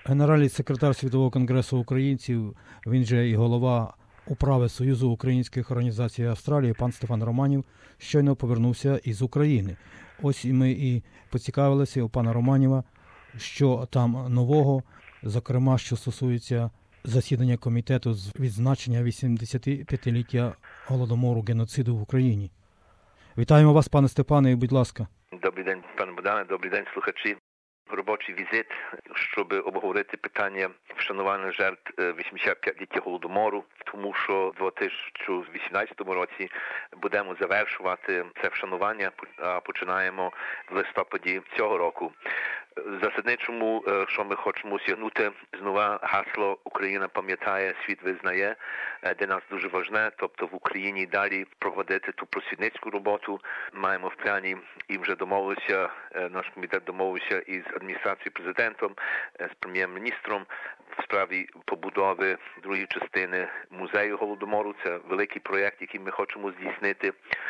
Генеральний секретар Світового конгресу українців, він же і голова управи Союзу українських організацій Австралії, пан Стефан Романів, щойно повернувся із України. Ось і ми і поцікавилися у пана Романіва, що там нового, зокрема, що стосується засідання комітету з відзначення 85-ліття Голодомору, геноциду в Україні. Вітаємо вас, пане Степане, і будь ласка. Добрий день, пане Богдане, добрий день, слухачі. Робочий візит, щоб обговорити питання вшанування жертв 85-ліття Голодомору, тому що в 2018 році будемо завершувати це вшанування, а починаємо в листопаді цього року. Засадничому, що ми хочемо осягнути, знову гасло «Україна пам'ятає, світ визнає», для нас дуже важне, тобто в Україні далі проводити ту просвітницьку роботу. Маємо в плані і вже домовилися, наш комітет домовився із адміністрацією президентом, з прем'єр-міністром в справі побудови другої частини музею Голодомору. Це великий проєкт, який ми хочемо здійснити.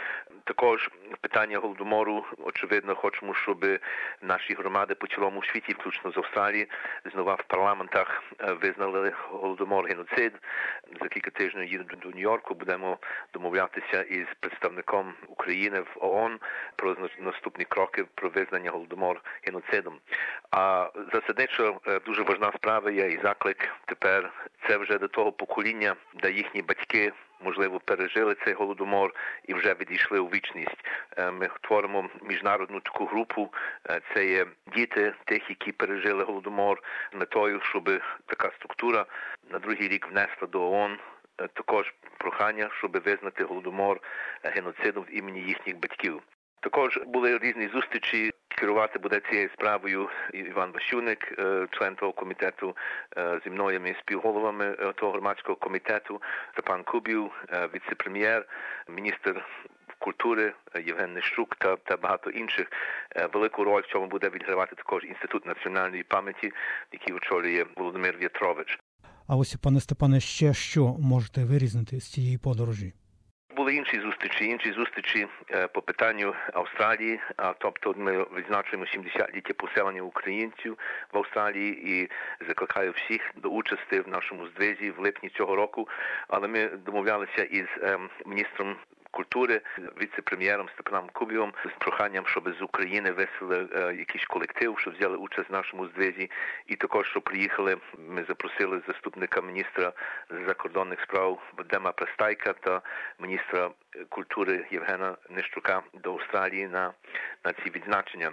Також питання Голодомору, очевидно, хочемо, щоб наші громади по цілому світі, включно з Австралії, знову в парламентах визнали Голодомор геноцид. За кілька тижнів їду до Нью-Йорку, будемо домовлятися із представником України в ООН про наступні кроки про визнання Голодомор геноцидом. А засадничо дуже важна справа є і заклик тепер. Це вже до того покоління, де їхні батьки можливо, пережили цей Голодомор і вже відійшли у вічність. Ми творимо міжнародну таку групу. Це є діти тих, які пережили Голодомор, метою, щоб така структура на другий рік внесла до ООН також прохання, щоб визнати Голодомор геноцидом в імені їхніх батьків. Також були різні зустрічі. Керувати буде цією справою Іван Ващуник, член того комітету, зі мною ми співголовами того громадського комітету, Степан Кубів, віце-прем'єр, міністр культури Євген Нищук та багато інших. Велику роль в цьому буде відгравати також Інститут національної пам'яті, який очолює Володимир В'ятрович. А ось, пане Степане, ще що можете вирізнити з цієї подорожі? Були інші зустрічі по питанню Австралії, тобто ми відзначуємо 70-ліття поселення українців в Австралії і закликаю всіх до участі в нашому здвизі в липні цього року, але ми домовлялися із міністром культури, віце-прем'єром Степаном Кубівом з проханням, щоб з України висели якийсь колектив, щоб взяли участь в нашому здвизі. І також, щоб приїхали, ми запросили заступника міністра закордонних справ Вадима Пристайка та міністра культури Євгена Нищука до Австралії на ці відзначення.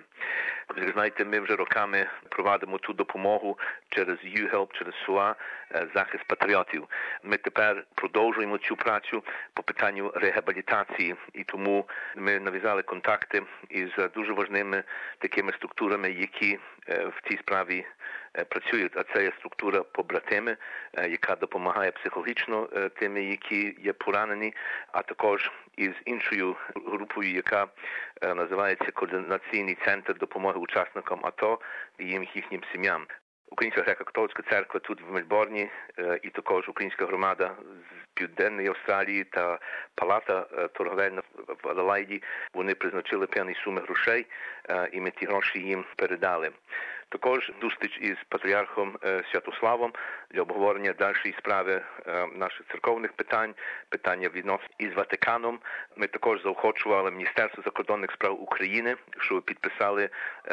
Як знаєте, ми вже роками проводимо ту допомогу через YouHelp, через СУА, захист патріотів. Ми тепер продовжуємо цю працю по питанню реабілітації, і тому ми нав'язали контакти із дуже важливими такими структурами, які в цій справі працюють. А це є структура «Побратими», яка допомагає психологічно тим, які є поранені, а також із іншою групою, яка називається Координаційний центр допомоги учасникам АТО і їхнім сім'ям. Українська греко-католицька церква тут в Мельбурні і також українська громада з Південної Австралії та палата торговельна в Аделаїді, вони призначили певні суми грошей, і ми ті гроші їм передали. Також зустріч із патріархом Святославом для обговорення дальшої справи наших церковних питань, питання відносин із Ватиканом. Ми також заохочували Міністерство закордонних справ України, щоб підписали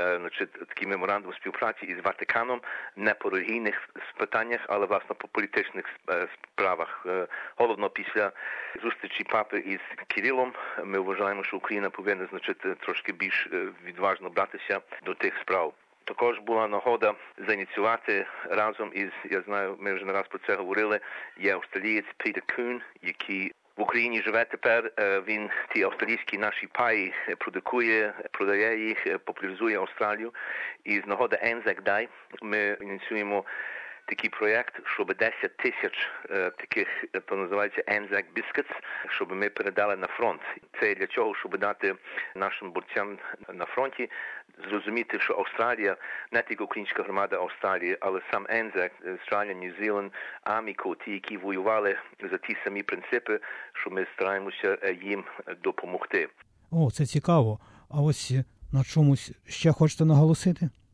такий меморандум співпраці із Ватиканом не по релігійних питаннях, але власне по політичних справах. Головно після зустрічі папи із Кирилом ми вважаємо, що Україна повинна трошки більш відважно братися до тих справ. Також була нагода заініціювати разом із, я знаю, ми вже не раз про це говорили, є австралієць Пітер Кун, який в Україні живе тепер. Він ті австралійські наші паї продукує, продає їх, популяризує Австралію. І з нагоди Anzac Day ми ініціюємо такий проєкт, щоб 10 тисяч таких, то називається Anzac Biscuits, щоб ми передали на фронт. Це для чого, щоб дати нашим борцям на фронті зрозуміти, що Австралія, не тільки українська громада Австралії, але сам Anzac, Австралія, Нью-Зіланд, Аміко, ті, які воювали за ті самі принципи, що ми стараємося їм допомогти. О, це цікаво. А ось на чомусь ще хочете наголосити?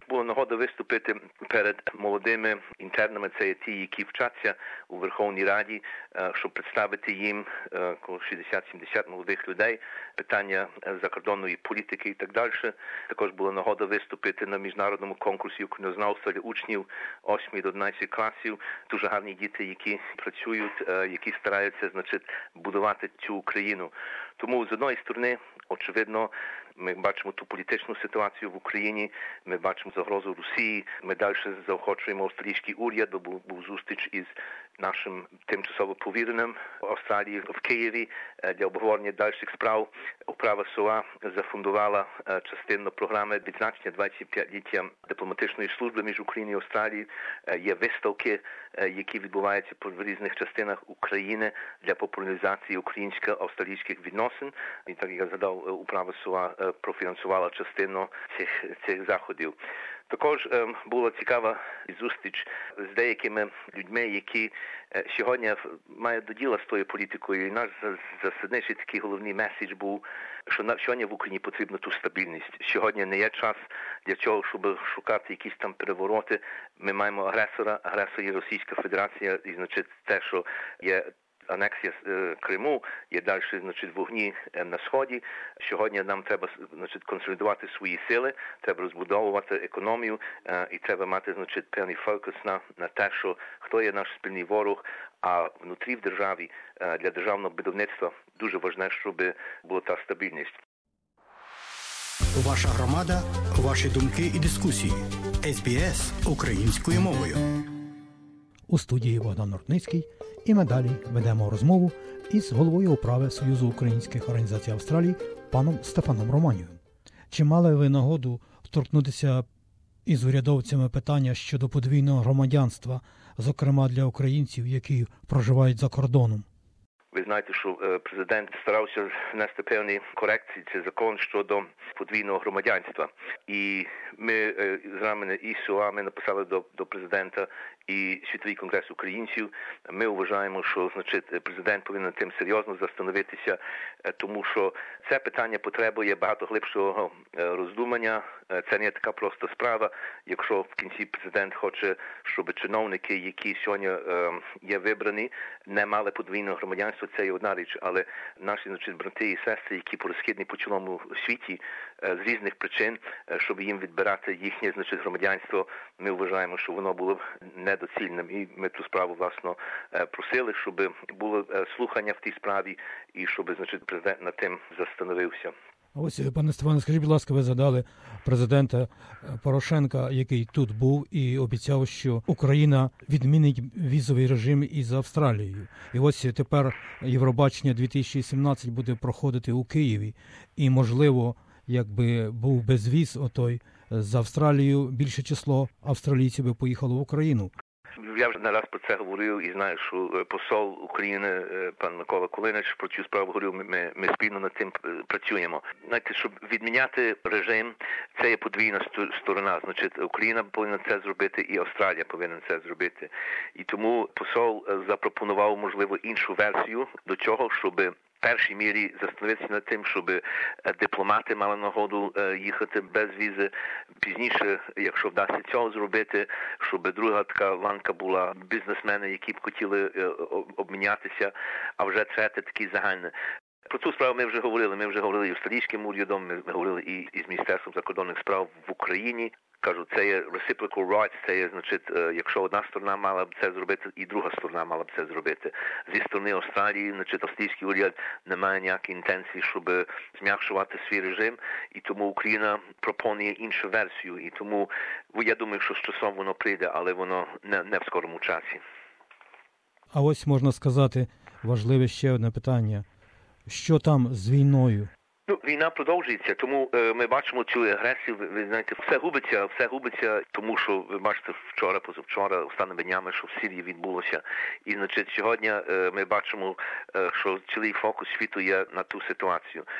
Була нагода виступити перед молодими інтернами, це є ті, які вчаться у Верховній Раді, щоб представити їм коло 60-70 молодих людей, питання закордонної політики і так далі. Також була нагода виступити на міжнародному конкурсі українознавства для учнів 8 до 11 класів. Дуже гарні діти, які працюють, які стараються, будувати цю Україну. Тому, з одної сторони, очевидно, ми бачимо ту політичну ситуацію в Україні, ми бачимо загрозу Росії, ми далі заохочуємо австралійський уряд, був зустріч із нашим тимчасово повіреним в Австралії в Києві для обговорення дальших справ. Управа СОА зафундувала частину програми відзначення 25-ліття дипломатичної служби між Україною і Австралією. Є виставки, які відбуваються в різних частинах України для популяризації українсько-австралійських відносин. І так, як я згадав, управа СОА профінансувала частину цих заходів. Також була цікава зустріч з деякими людьми, які сьогодні мають до діла з тою політикою. І наш засадничий такий головний меседж був, що сьогодні в Україні потрібна ту стабільність. Сьогодні не є час для цього, щоб шукати якісь там перевороти. Ми маємо агресора, агресор є Російська Федерація, і те, що є анексія Криму, є далі, вогні на Сході. Сьогодні нам треба, консолідувати свої сили, треба розбудовувати економію і треба мати, певний фокус на те, що хто є наш спільний ворог, а внутрі в державі для державного будівництва дуже важливо, щоб була та стабільність. Ваша громада, ваші думки і дискусії. СБС українською мовою. У студії Богдан Ротницький. І ми далі ведемо розмову із головою управи Союзу українських організацій Австралії паном Стефаном Романівим. Чи мали ви нагоду вторкнутися із урядовцями питання щодо подвійного громадянства, зокрема для українців, які проживають за кордоном? Ви знаєте, що президент старався внести певні корекції, це закон щодо подвійного громадянства. І ми з нами і СОА ми написали до президента і Світовий конгрес українців. Ми вважаємо, що президент повинен тим серйозно застановитися, тому що це питання потребує багато глибшого роздумання. Це не така проста справа. Якщо в кінці президент хоче, щоб чиновники, які сьогодні є вибрані, не мали подвійного громадянства, це є одна річ, але наші брати і сестри, які порозхідні по цілому світі з різних причин, щоб їм відбирати їхнє громадянство, ми вважаємо, що воно було б недоцільним. І ми ту справу, власно, просили, щоб було слухання в тій справі і щоб, президент над тим застановився. Ось, пане Стефане, скажіть, будь ласка, ви згадали президента Порошенка, який тут був і обіцяв, що Україна відмінить візовий режим із Австралією. І ось тепер Євробачення 2017 буде проходити у Києві. І, можливо, якби був безвіз отой з Австралією, більше число австралійців би поїхало в Україну. Я вже не раз про це говорив і знаю, що посол України, пан Микола Кулинич, про цю справу говорив, ми спільно над цим працюємо. Знаєте, щоб відміняти режим, це є подвійна сторона. Україна повинна це зробити і Австралія повинна це зробити. І тому посол запропонував, можливо, іншу версію до цього, щоб в першій мірі застановитися над тим, щоб дипломати мали нагоду їхати без візи. Пізніше, якщо вдасться цього зробити, щоб друга така ланка була бізнесмени, які б хотіли обмінятися, а вже третє такі загальне. Про цю справу ми вже говорили. Ми вже говорили і з австралійським урядом, ми говорили і з Міністерством закордонних справ в Україні. Кажу, це є reciprocal rights, це є, якщо одна сторона мала б це зробити, і друга сторона мала б це зробити. Зі сторони Австралії, австралійський уряд не має ніякої інтенції, щоб зм'якшувати свій режим, і тому Україна пропонує іншу версію, і тому я думаю, що з часом воно прийде, але воно не в скорому часі. А ось, можна сказати, важливе ще одне питання. Що там з війною? Війна продовжується, тому ми бачимо цю агресію, ви знаєте, все губиться, тому що, ви бачите, позавчора, останніми днями, що в Сирії відбулося. І, сьогодні ми бачимо, що цілий фокус світу є на ту ситуацію.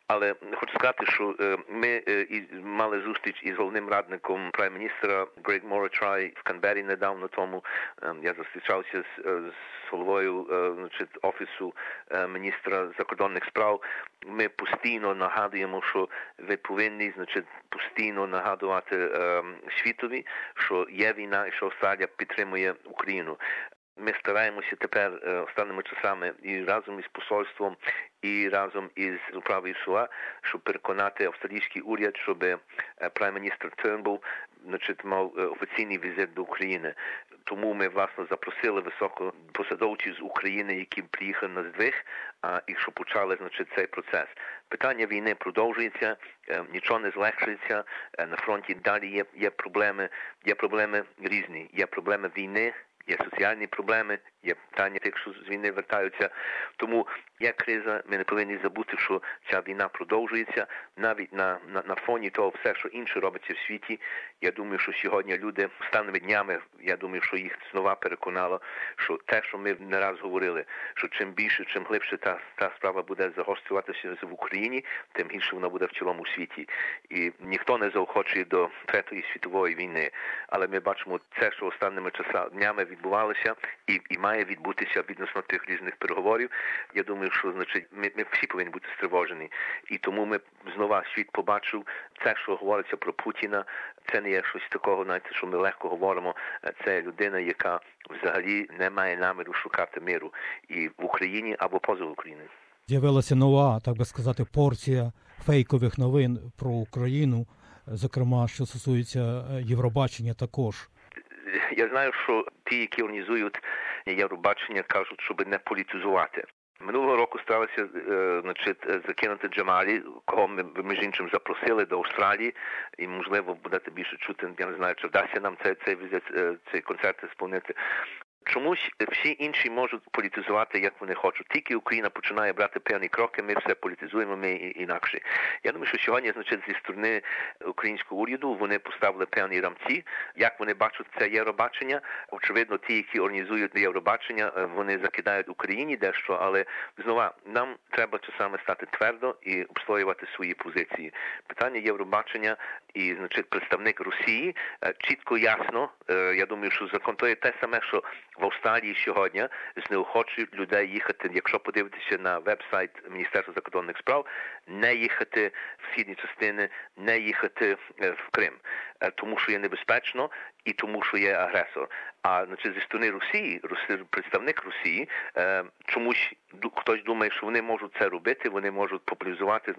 Але хочу сказати, що ми мали зустріч із головним радником прайм-міністра Грег Моратрай в Канбері недавно тому. Я зустрічався з головою офісу міністра закордонних справ. Ми постійно нагадуємо, що ви повинні, постійно нагадувати світові, що є війна і що Австралія підтримує Україну. Ми стараємося тепер останніми часами і разом із посольством, і разом із управою СУА, щоб переконати австралійський уряд, щоб прайм-міністр Тернбул мав офіційний візит до України. Тому ми, власне, запросили високопосадовців з України, які приїхали на здвиг, і що почали, цей процес. Питання війни продовжується, нічого не злегшується, на фронті далі є проблеми різні, є проблеми війни, є соціальні проблеми, є питання тих, що з війни вертаються. Тому є криза, ми не повинні забути, що ця війна продовжується. Навіть на фоні того все, що інше робиться в світі. Я думаю, що сьогодні люди останніми днями, я думаю, що їх знову переконало, що те, що ми не раз говорили, що чим більше, чим глибше та справа буде загострюватися в Україні, тим гірше вона буде в цілому світі. І ніхто не заохочує до Третьої світової війни. Але ми бачимо це, що останніми днями відбувалося і має відбутися відносно тих різних переговорів. Я думаю, що ми всі повинні бути стривожені. І тому ми знову світ побачив це, що говориться про Путіна. Це не є щось такого, що ми легко говоримо. Це людина, яка взагалі не має наміру шукати миру і в Україні або поза Україною. З'явилася нова, так би сказати, порція фейкових новин про Україну, зокрема, що стосується Євробачення також. Я знаю, що ті, які організують Євробачення, кажуть, щоб не політизувати. Минулого року сталося, закинути Джамалі, кого ми, між іншим, запросили до Австралії, і, можливо, будете більше чути, я не знаю, чи вдасться нам цей концерт сповнити. Чомусь всі інші можуть політизувати, як вони хочуть. Тільки Україна починає брати певні кроки, ми все політизуємо, ми інакше. Я думаю, що сьогодні, зі сторони українського уряду, вони поставили певні рамці, як вони бачать це Євробачення. Очевидно, ті, які організують Євробачення, вони закидають Україні дещо, але, знову, нам треба часами стати твердо і обстоювати свої позиції. Питання Євробачення і, представник Росії чітко, ясно, я думаю, що закон то є те саме, що в Австралії сьогодні знеохочують людей їхати, якщо подивитися на веб-сайт Міністерства закордонних справ, не їхати в східні частини, не їхати в Крим, тому що є небезпечно і тому що є агресор. А зі сторони Росії, представник Росії, чомусь хтось думає, що вони можуть це робити, вони можуть популяризувати,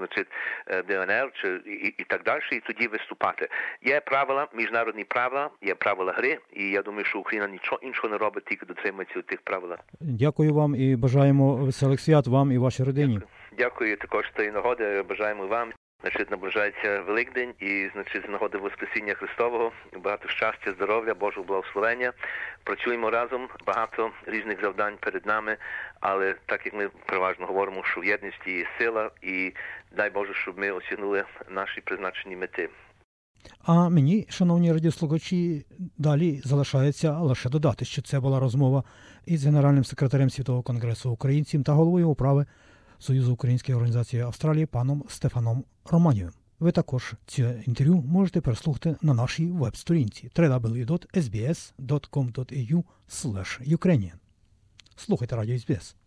ДНР і так далі, і тоді виступати. Є правила, міжнародні правила, є правила гри, і я думаю, що Україна нічого іншого не робить, тільки дотримується тих правил. Дякую вам і бажаємо веселих свят вам і вашій родині. Дякую також з тієї нагоди, бажаємо вам. Наближається Великдень і, з нагоди Воскресіння Христового, багато щастя, здоров'я, Божого благословення. Працюємо разом, багато різних завдань перед нами, але так як ми переважно говоримо, що в єдності є сила і дай Боже, щоб ми осягнули наші призначені мети. А мені, шановні радіослухачі, далі залишається лише додати, що це була розмова із генеральним секретарем Світового конгресу українців та головою управи Союзу Української організації Австралії паном Стефаном Романівим. Ви також це інтерв'ю можете переслухати на нашій веб-сторінці www.sbs.com.au/Ukrainian. Слухайте радіо СБС.